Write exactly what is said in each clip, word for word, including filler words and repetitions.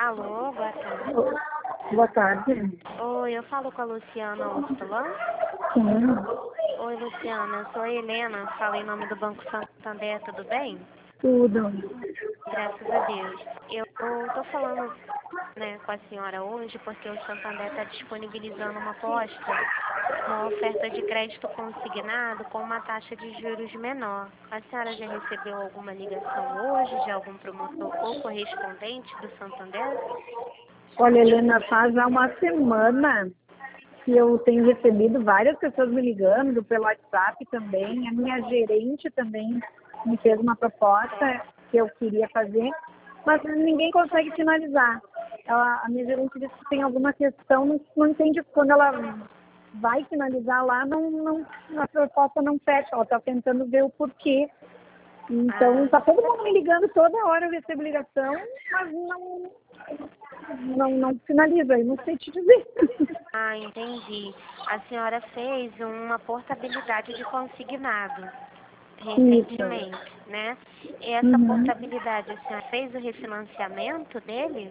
Alô, boa tarde. Boa tarde. Oi, eu falo com a Luciana Ortolã. Sim, Oi, Luciana, eu sou a Helena, falo em nome do Banco Santander, tudo bem? tudo. Graças a Deus. Eu estou falando, né, com a senhora hoje porque o Santander está disponibilizando uma aposta, uma oferta de crédito consignado com uma taxa de juros menor. A senhora já recebeu alguma ligação hoje de algum promotor ou correspondente do Santander? Olha, Helena, faz há uma semana que eu tenho recebido várias pessoas me ligando pelo WhatsApp também. A minha gerente também me fez uma proposta que eu queria fazer, mas ninguém consegue finalizar. Ela, a minha gerente disse que tem alguma questão, não, não entende quando ela vai finalizar lá, não, não, a proposta não fecha. Ela está tentando ver o porquê. Então, Ah. está todo mundo me ligando toda hora, eu recebo ligação, mas não, não, não finaliza, eu não sei te dizer. Ah, entendi. A senhora fez uma portabilidade de consignado Isso. recentemente, né? E essa Uhum. portabilidade, a senhora fez o refinanciamento dele?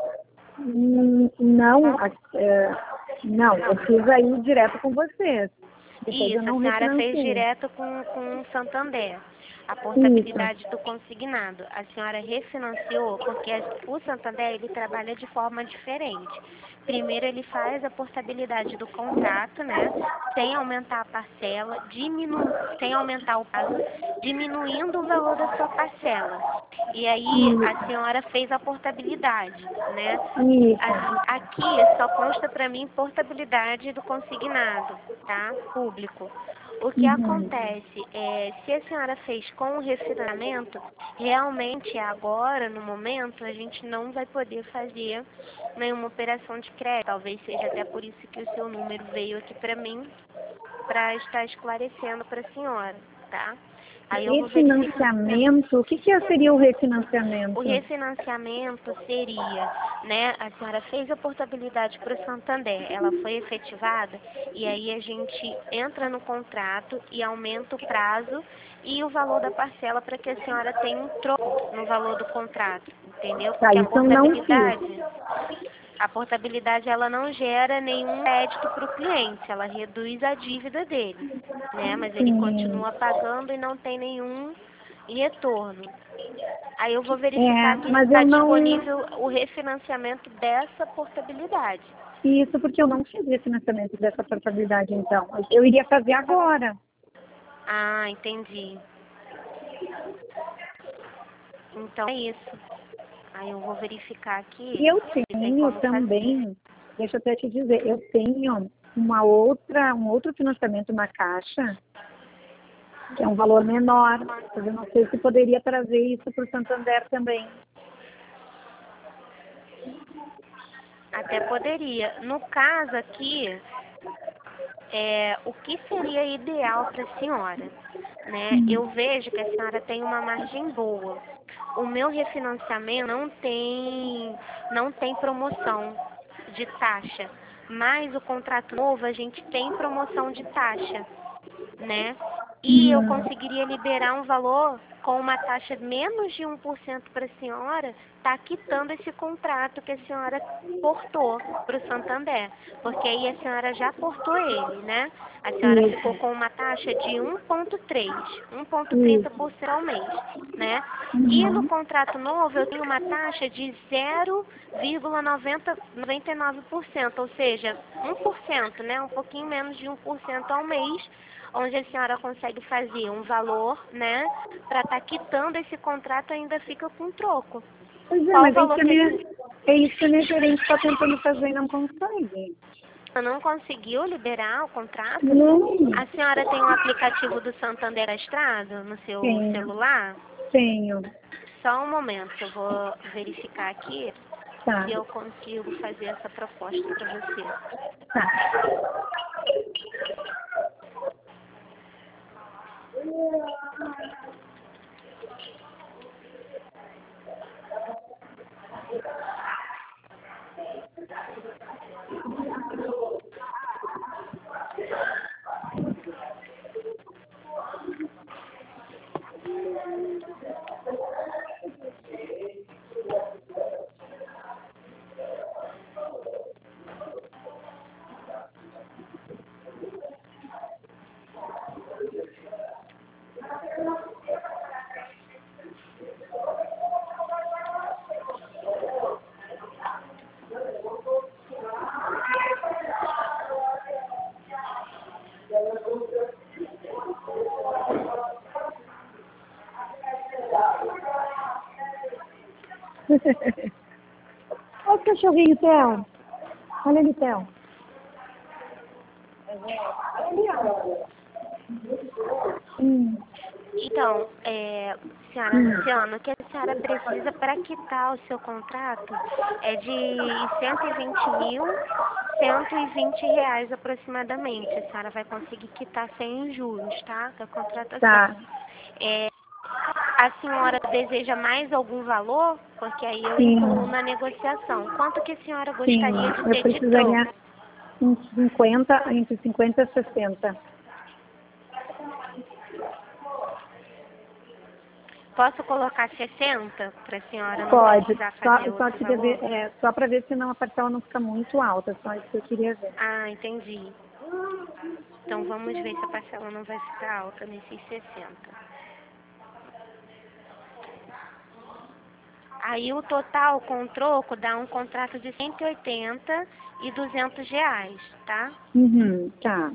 Hum, Não, Hã? a- é, não, eu Não. fiz aí direto com vocês. Depois eu Isso, a não senhora fez refinanciei. direto com, com o Santander, a Isso. portabilidade do consignado. A senhora refinanciou porque a- o Santander ele trabalha de forma diferente. Primeiro ele faz a portabilidade do contrato, né, sem aumentar a parcela, diminu sem aumentar o prazo, diminuindo o valor da sua parcela. E aí a Isso. senhora fez a portabilidade, né? Isso. A- Aqui só consta para mim portabilidade do consignado, tá? Público. O que Uhum. acontece é, se a senhora fez com o refinanciamento, realmente agora, no momento, a gente não vai poder fazer nenhuma operação de crédito. Talvez seja até por isso que o seu número veio aqui para mim, para estar esclarecendo para a senhora, tá? Aí eu vou verificar. Refinanciamento, o que, que seria o O refinanciamento? refinanciamento seria, né, a senhora fez a portabilidade para o Santander, ela foi efetivada e aí a gente entra no contrato e aumenta o prazo e o valor da parcela para que a senhora tenha um troco no valor do contrato, entendeu? Tá, Porque a isso eu não fiz. portabilidade, a portabilidade ela não gera nenhum crédito para o cliente, ela reduz a dívida dele, né? Mas ele Sim. continua pagando e não tem nenhum retorno. Aí eu vou verificar É, aqui se mas está eu não. disponível o refinanciamento dessa portabilidade. Isso porque eu não fiz refinanciamento dessa portabilidade, então. Eu iria fazer agora. Ah, entendi. Então é isso. Aí eu vou verificar aqui E eu se tem tenho como fazer. também, deixa eu até te dizer, eu tenho uma outra, um outro financiamento na Caixa, que é um valor menor. Mas eu não sei se poderia trazer isso para o Santander também. Até poderia. No caso aqui, é, o que seria ideal para a senhora? Né? Eu vejo que a senhora tem uma margem boa. O meu refinanciamento não tem, não tem promoção de taxa, mas o contrato novo a gente tem promoção de taxa, né? E eu Uhum. conseguiria liberar um valor com uma taxa menos de um por cento para a senhora, tá quitando esse contrato que a senhora portou para o Santander, porque aí a senhora já portou ele, né? A senhora ficou Isso, com uma taxa de um vírgula três, um vírgula trinta isso. por cento ao mês, né? E no Uhum. contrato novo eu tenho uma taxa de zero vírgula noventa, noventa e nove por cento, ou seja, um por cento, né? Um pouquinho menos de um por cento ao mês, onde a senhora consegue fazer um valor, né, para estar quitando esse contrato ainda fica com troco. Pois é, Qual o mas é isso valor que a que a minha, é isso que a minha gerente está tentando fazer e não consegue. senhora não conseguiu liberar o contrato? Não, A senhora tem um aplicativo do Santander Estrado no seu tenho, celular? tenho. Só um momento, eu vou verificar aqui Tá, se eu consigo fazer essa proposta para você. tá. Olha o cachorrinho, Theo. Olha ali, Theo. Hum. Então, é, senhora Hum. Luciana, o que a senhora precisa para quitar o seu contrato é de cento e vinte mil, cento e vinte reais aproximadamente. A senhora vai conseguir quitar sem juros, tá? Da contratação. Tá. É, a senhora deseja mais algum valor? Porque aí eu Sim. incluo na negociação. Quanto que a senhora Sim, gostaria de eu ter de precisaria troco? uns cinquenta, entre cinquenta e sessenta. Posso colocar sessenta para a senhora não Pode, precisar só, fazer só, outro queria ver, valor? é, só para ver se não a parcela não fica muito alta, só isso que eu queria ver. Ah, entendi. Então vamos ver se a parcela não vai ficar alta nesses sessenta. Aí o total com o troco dá um contrato de cento e oitenta e duzentos reais, tá? Uhum, tá.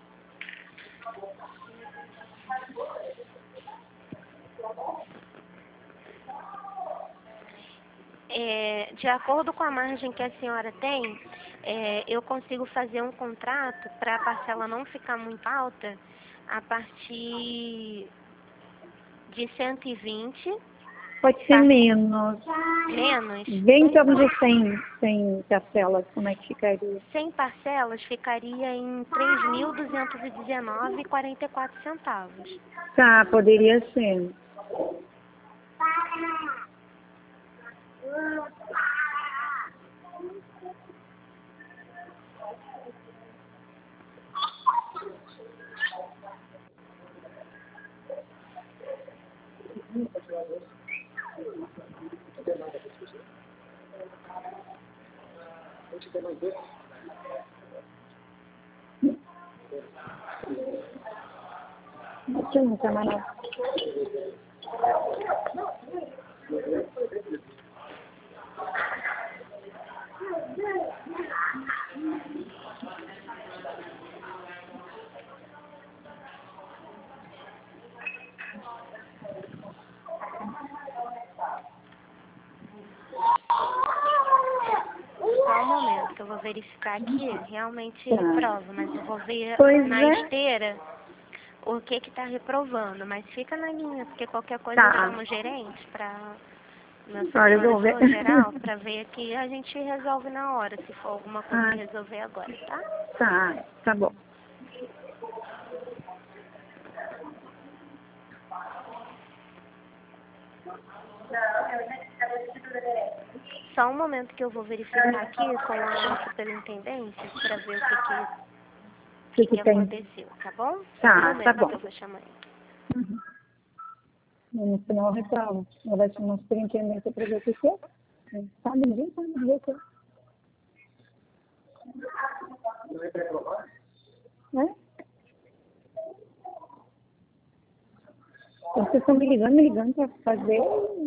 É, de acordo com a margem que a senhora tem, é, eu consigo fazer um contrato para a parcela não ficar muito alta a partir de cento e vinte, Pode ser menos. menos. Vem em torno de cem, cem parcelas, como é que ficaria? cem parcelas ficaria em três mil duzentos e dezenove reais e quarenta e quatro centavos. Tá, poderia ser. Aqui não tá mais nada. Só um momento que eu vou verificar aqui, realmente Tá. reprova, mas eu vou ver Pois na é. esteira o que que tá reprovando, mas fica na linha, porque qualquer coisa eu Tá. chamo o gerente para na Olha, eu vou ver. supervisor geral para ver aqui, a gente resolve na hora, se for alguma coisa Ah, que resolver agora, tá? tá, tá bom. Só um momento que eu vou verificar aqui com a superintendência para ver o que que, O que que que que tem? aconteceu, tá bom? Só um Tá, tá momento bom. que eu vou chamar ele. Uhum. No final, eu reprovo. Ela vai chamar a superintendência para ver o que que é. Sabe, ninguém sabe ver o que é. Né? Vocês estão me ligando, me ligando para fazer.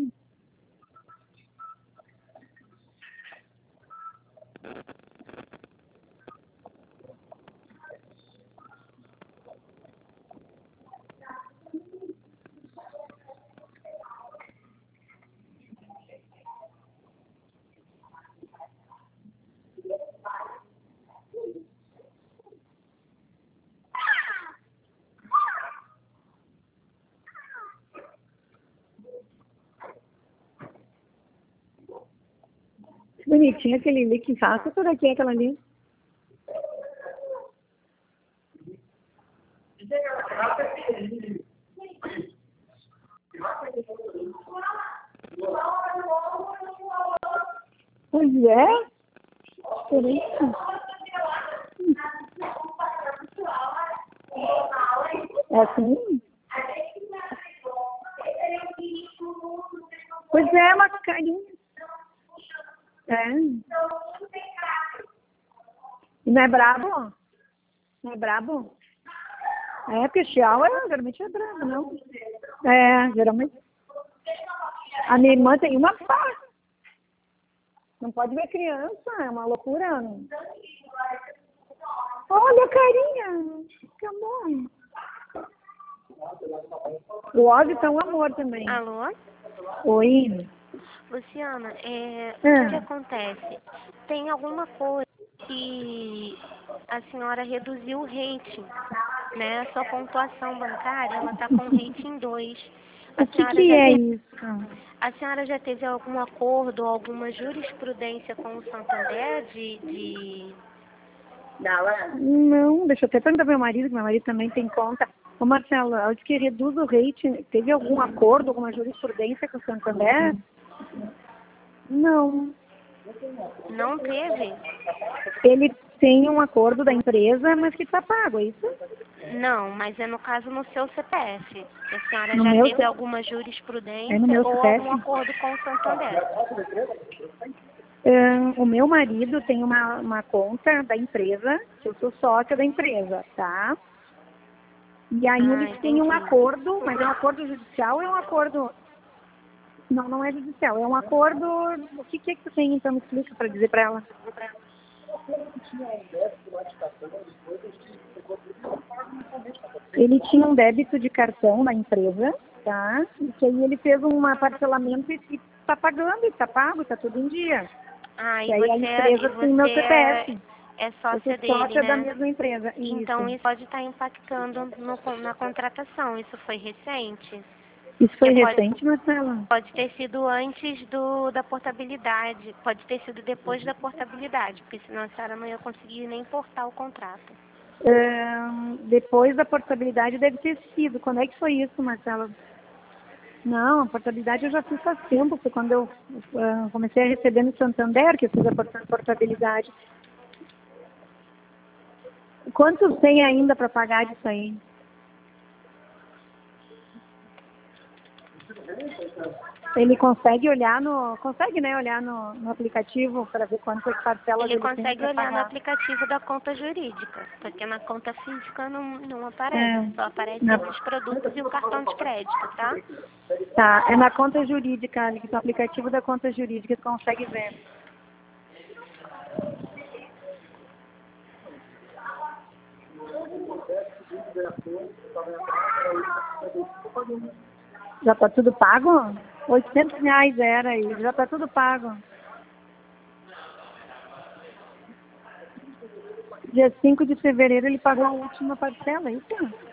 Bonitinho aquele ali, que raça toda aqui é aquela ali. Pois é. Peraí. É assim? Pois é, uma carinha. É. E não é brabo? Não é brabo? É, porque chihuahua é, geralmente é brabo, não? É, geralmente. A minha irmã tem uma pá. Não pode ver criança, é uma loucura. Olha a carinha. Que amor. O Ozzy tá um amor também. Alô? Oi. Luciana, é, o que, que Ah, acontece? Tem alguma coisa que a senhora reduziu o rating, né? A sua pontuação bancária, ela está com rating dois. A o que senhora que já é teve, isso? a senhora já teve algum acordo ou alguma jurisprudência com o Santander de, de... Não, deixa eu até perguntar pro meu marido, que meu marido também tem conta. Ô Marcelo, ela disse que reduz o rating. Teve algum acordo, alguma jurisprudência com o Santander? Não. Não teve? Ele tem um acordo da empresa, mas que está pago, é isso? Não, mas é no caso no seu C P F. A senhora No já meu, teve C- alguma é no jurisprudência meu ou algum C P F. acordo com o Santander? Ahn, o meu marido tem uma, uma conta da empresa, que eu sou sócia da empresa, tá? E aí Ah, eles têm um entendi. acordo, mas é um acordo judicial ou é um acordo... Não, não é judicial, é um acordo... O que, que é que tu tem, então, me explica para dizer para ela? Ele tinha um débito de cartão na empresa, tá? E que aí ele fez um parcelamento e está pagando, está pago, está tudo em dia. Ah, E e aí a você, é- e empresa tem você meu é, C P F. é Eu sou sócia dele, sócia da né? mesma empresa. Então Isso. isso pode estar impactando no con- na contratação. Isso foi recente? Isso foi Porque pode, recente, Marcela? pode ter sido antes do, da portabilidade, pode ter sido depois da portabilidade, porque senão a senhora não ia conseguir nem portar o contrato. Ahn, depois da portabilidade deve ter sido. Quando é que foi isso, Marcela? Não, a portabilidade eu já fiz faz tempo. Foi quando eu ah, comecei a receber no Santander que eu fiz a porta- portabilidade. Quanto tem ainda para pagar disso aí? Ele consegue olhar no, consegue, né, olhar no, no aplicativo para ver quantas parcelas Ele ele tem consegue para olhar no pagar. aplicativo da conta jurídica, porque na conta física não, não aparece, É, só aparece na, esses produtos e o cartão de crédito, tá? tá, é na conta jurídica, ali, no aplicativo da conta jurídica tu consegue ver. Já tá tudo pago? oitocentos reais era aí, já tá tudo pago. Dia cinco de fevereiro ele pagou a última parcela, é isso?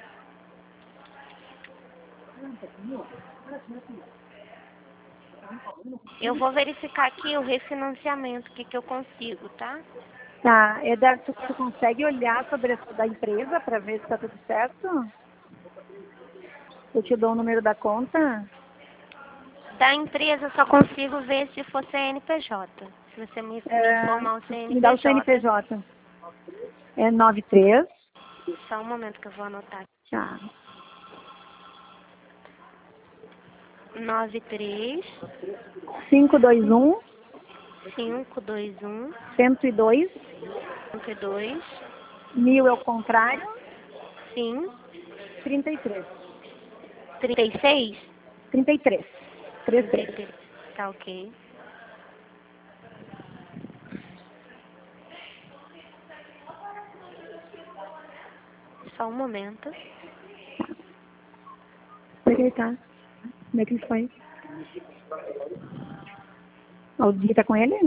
Eu vou verificar aqui o refinanciamento, o que, que eu consigo, tá? Tá, é da, tu, tu consegue olhar sobre a da empresa para ver se tá tudo certo? Eu te dou o número da conta? Da empresa eu só consigo ver se for C N P J. Se você me, me É, informar o me dá o C N P J. C N P J. É nove três. Só um momento que eu vou anotar aqui. Tá. nove três cinco dois um, cinco dois um cento e dois. cento e dois Mil é o contrário. sim trinta e três. trinta e seis trinta e três. trinta e trinta e três. três Tá ok. Só um momento. Como é que ele tá? Como é que ele foi? O dia tá com ele?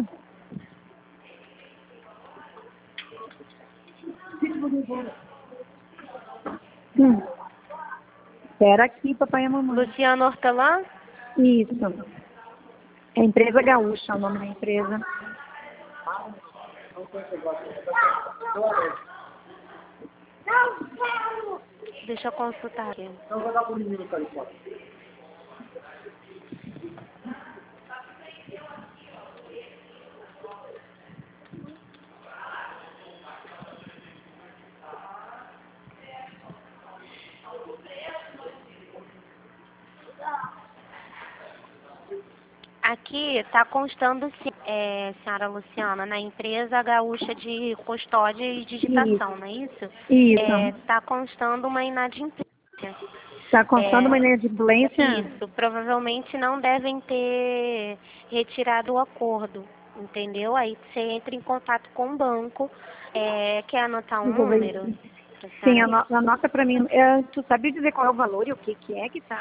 Hum. Espera aqui, papai e mamãe. Luciano Hortelã? Isso. É Empresa Gaúcha, o nome da empresa. Deixa eu consultar aqui. Aqui está constando, sim, é, senhora Luciana, na empresa gaúcha de custódia e digitação, Isso. não é isso? Isso. Está constando uma inadimplência. Tá constando uma É, inadimplência? isso, provavelmente não devem ter retirado o acordo, entendeu? Aí você entra em contato com o banco, é, quer anotar um Eu vou ver. número? Pra Sim, senhora? ano- anota para mim. É, tu sabe dizer qual é o valor e o que, que é que tá?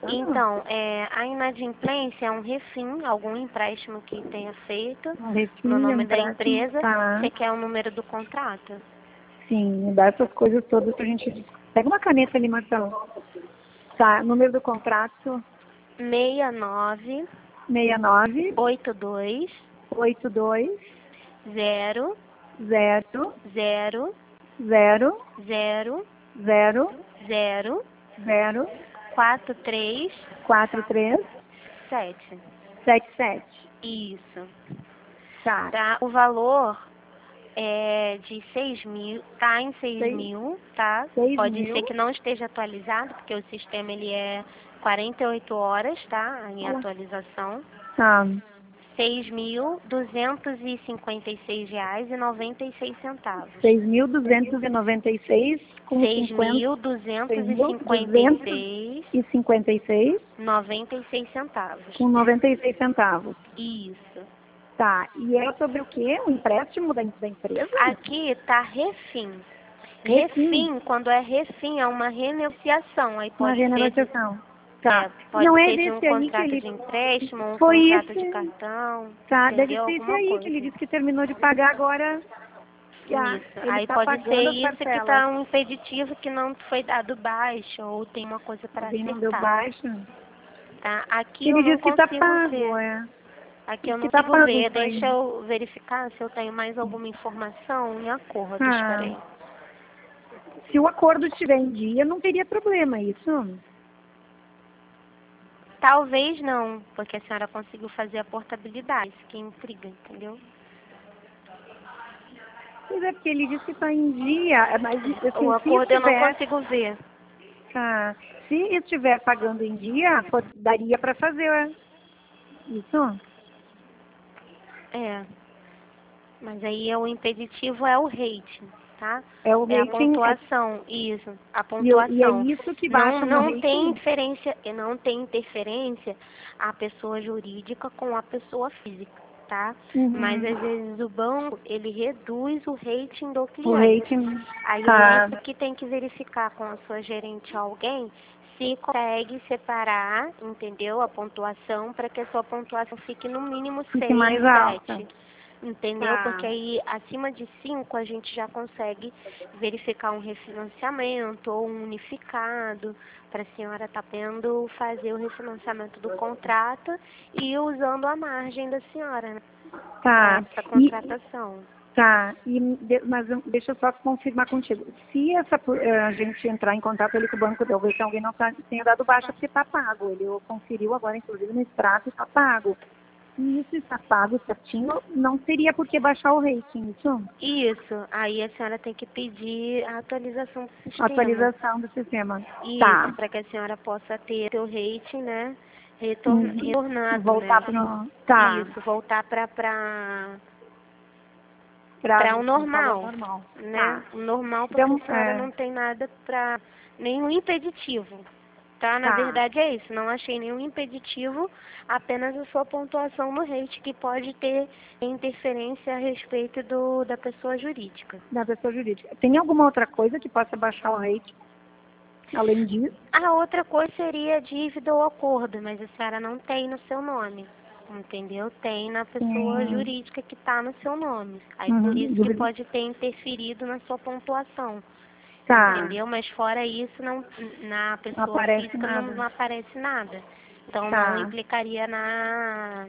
passando? Então, é, a inadimplência é um refim, algum empréstimo que tenha feito Um refim, no nome um da empréstimo. empresa. Tá. Você quer o número do contrato? Sim, me dá essas coisas todas pra gente... Pega uma caneta ali, Marcelo. Tá, número do contrato, seis nove seis nove oito dois oito dois zero zero zero zero zero zero zero zero quatro três quatro três sete. sete sete. Isso. Tá. Tá? O valor é de seis mil, tá em seis Seis- mil, tá? seis Pode mil. ser que não esteja atualizado, porque o sistema ele é quarenta e oito horas, tá? Em atualização. Tá. seis mil duzentos e cinquenta e seis reais e noventa e seis centavos. seis mil duzentos e noventa e seis com seis cinquenta. mil duzentos seis e mil cinquenta e duzentos seis e cinquenta e seis e noventa e seis centavos. com noventa e seis centavos. Isso. Tá. E é sobre o quê? Um empréstimo da, da empresa? Aqui tá refim. Refim. Refim, quando é refim, é uma renegociação. Aí Uma pode ser de, renegociação. é, Tá. pode Não é ser de um desse aí que contrato ele... de empréstimo, um Foi contrato de esse... cartão, Tá, deve entendeu? ser esse Alguma aí que coisa. ele disse que terminou de pagar agora. Já, Isso. ele Aí está pode ser pagando as isso que parcelas. tá um impeditivo que não foi dado baixo ou tem uma coisa para Alguém não deu acertar. baixa. Tá? Aqui eu Ele não disse que está consigo pago, ver. é. Aqui Diz eu que não está consigo pago ver. isso aí. Deixa eu verificar se eu tenho mais alguma informação em acordo. Espera aí. Ah, se o acordo estiver em dia, não teria problema isso. Talvez não, porque a senhora conseguiu fazer a portabilidade, isso que intriga, entendeu? Pois é, porque ele disse que está em dia, é, mas assim, O se acordo eu não estiver, consigo ver. tá, se estiver pagando em dia, pode- daria para fazer é. Isso? É, mas aí é o impeditivo é o rating, tá? É o É a rating, é, pontuação, isso, a e, eu- e é pontuação. isso que Não, baixa no não tem rating? inferência, não tem interferência a pessoa jurídica com a pessoa física, tá? Mas Uhum. às vezes o banco, ele reduz o rating do O cliente. rating, Aí é tá, isso que tem que verificar com a sua gerente alguém se consegue separar, entendeu? A pontuação para que a sua pontuação fique no mínimo fique seis, mais alta. sete. Entendeu? Tá, Porque aí acima de cinco a gente já consegue verificar um refinanciamento ou um unificado para a senhora estar podendo fazer o refinanciamento do contrato e usando a margem da senhora, né? Para tá. essa E, contratação. tá, e, de- mas eu- deixa eu só confirmar contigo. Se essa, pu- eh, a gente entrar em contato ali com o banco, talvez se alguém não tá- tenha dado baixa, porque está pago. Ele conferiu agora, inclusive, no extrato, está pago. Se isso está pago certinho, não teria por que baixar o rating, isso? Isso, aí a senhora tem que pedir a atualização do sistema. Atualização do sistema. Isso, Tá. para que a senhora possa ter seu rating, né? Retorn, Uhum. retornado, Voltar né? para Tá. Isso, voltar para para Para para o o valor normal, normal. né? Tá. O normal porque Então, a senhora é, não tem nada para nenhum impeditivo, tá? Na tá. verdade é isso, não achei nenhum impeditivo, apenas a sua pontuação no rate que pode ter interferência a respeito do da pessoa jurídica. Da pessoa jurídica. Tem alguma outra coisa que possa baixar o rating? Além disso? A outra coisa seria dívida ou acordo, mas a senhora não tem no seu nome, entendeu? Tem na pessoa Hum, jurídica que está no seu nome. Aí por uhum, isso que dúvida. pode ter interferido na sua pontuação, Tá. entendeu? Mas fora isso, não, na Não pessoa aparece física não, nada. não aparece nada. Então não Tá. implicaria na,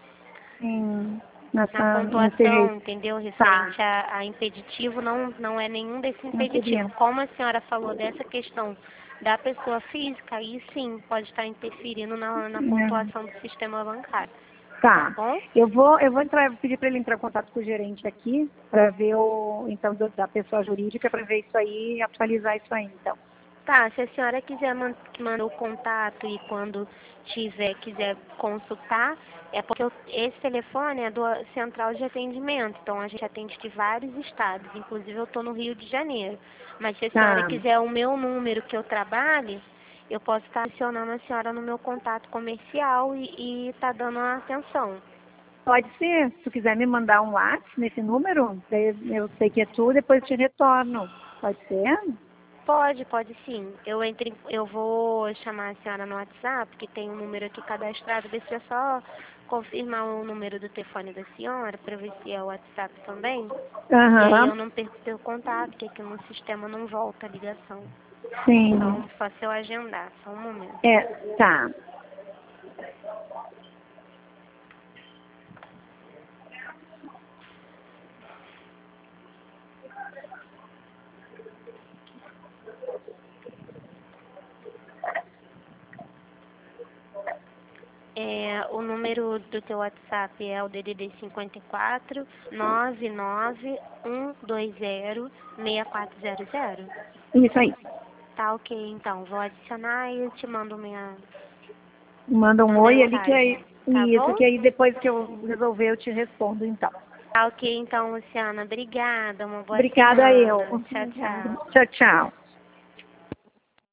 Sim. na Nessa, nesse pontuação, rating. entendeu? Tá. Referente a, a impeditivo, não, não é nenhum desse Não impeditivo. teria. Como a senhora falou dessa questão da pessoa física, aí sim pode estar interferindo na, na Né? pontuação do sistema bancário. Tá Tá. bom? Eu vou, eu vou entrar, pedir para ele entrar em contato com o gerente aqui, para ver o, então, do- da pessoa jurídica, para ver isso aí e atualizar isso aí, então. Tá, se a senhora quiser man- mandar o contato e quando tiver, quiser consultar, é porque eu- esse telefone é do central de atendimento, então a gente atende de vários estados, inclusive eu estou no Rio de Janeiro. Mas se a senhora Tá. quiser o meu número que eu trabalhe, eu posso estar adicionando a senhora no meu contato comercial e estar dando a atenção. Pode ser, se tu quiser me mandar um WhatsApp nesse número, daí eu sei que é tu, depois te retorno. Pode ser? Pode, pode sim. Eu, entre, eu vou chamar a senhora no WhatsApp, que tem um número aqui cadastrado, ver se é só confirmar o número do telefone da senhora, para ver se é o WhatsApp também. Aham. E aí eu não perco seu contato, porque aqui no sistema não volta a ligação. Sim. Então, só se eu agendar, só um momento. É, tá. É, o número do teu WhatsApp é o D D D cinquenta e quatro, nove nove um dois zero, seis quatro zero zero. Isso aí. Tá ok, então. Vou adicionar e eu te mando minha, Manda um uma oi ali que aí. mensagem. Tá Isso, bom? que aí depois que eu resolver eu te respondo, então. Tá ok, então, Luciana. Obrigada. Uma boa Obrigada eu. semana. Tchau, tchau. Tchau, tchau.